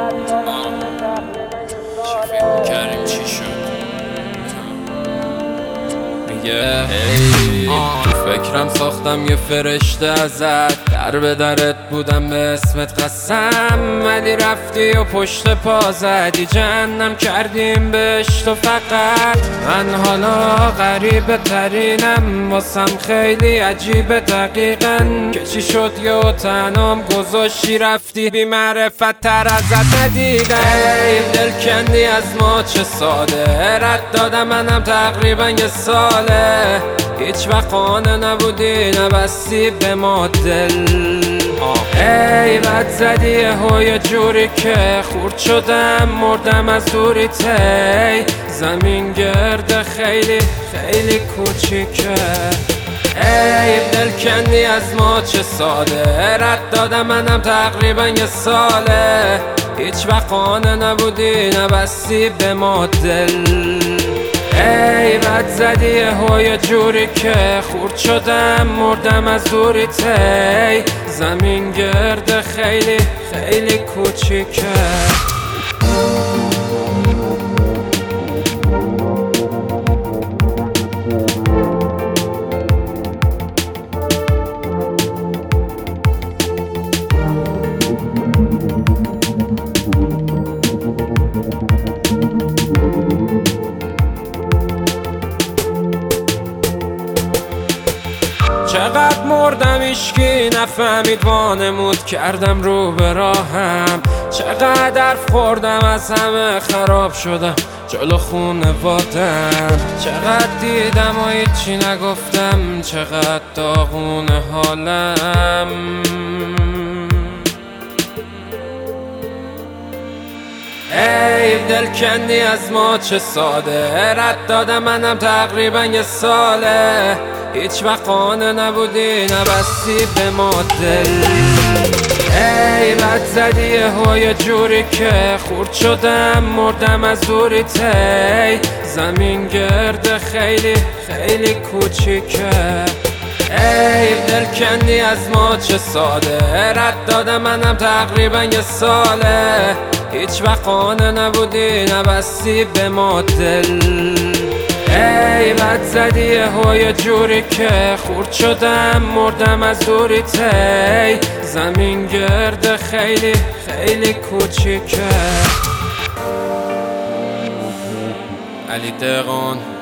کریم چی شد؟ میگه فکرم ساختم یه فرشته ازت، در به درت بودم به اسمت قسم، ولی رفتی و پشت پا زدی، جهنم کردیم بهش تو فقط. من حالا غریبه ترینم، واسم خیلی عجیبه دقیقاً که چی شد یه تنام گذاشتی رفتی، بی معرفت تر ازت ندیدم. ای دل کندی از ما چه ساده، رد دادم منم تقریبا یه ساله، هیچ وقت خانه نبودی نبستی به ما دل. ای بد زدی یه جوری که خورد شدم مردم از دوری تی، زمین گرد خیلی خیلی کوچیکه. ای دل کندی از ما چه ساده، رد دادم منم تقریبا یه ساله، هیچ وقت خانه نبودی نبستی به ما دل. ای بد زدی یه جوری که خورد شدم مردم از دوری تی، زمین گرد خیلی خیلی کوچیکه. چقدر مردم ایشکی نفهمید، وانمود کردم رو به راهم، چقدر خوردم از همه خراب شدم جلو خونوادم، چقدر دیدم و هیچی نگفتم، چقدر داغونه حالم. ای دل کندی از ما چه ساده، رد دادم منم تقریبا یه ساله، هیچ وقت خانه نبودی نبستی به ما دل. ای بد زدی یه جوری که خورد شدم مردم از دوری تی، زمین گرد خیلی خیلی کوچیکه. ای دل کندی از ما چه ساده، رد دادم منم تقریبا یه ساله، هیچ وقت خانه نبودی نبستی به ما دل. ای بد زدی یه جوری که خورد شدم مردم از دوری تی، زمین گرد خیلی خیلی کوچیکه. علی دقون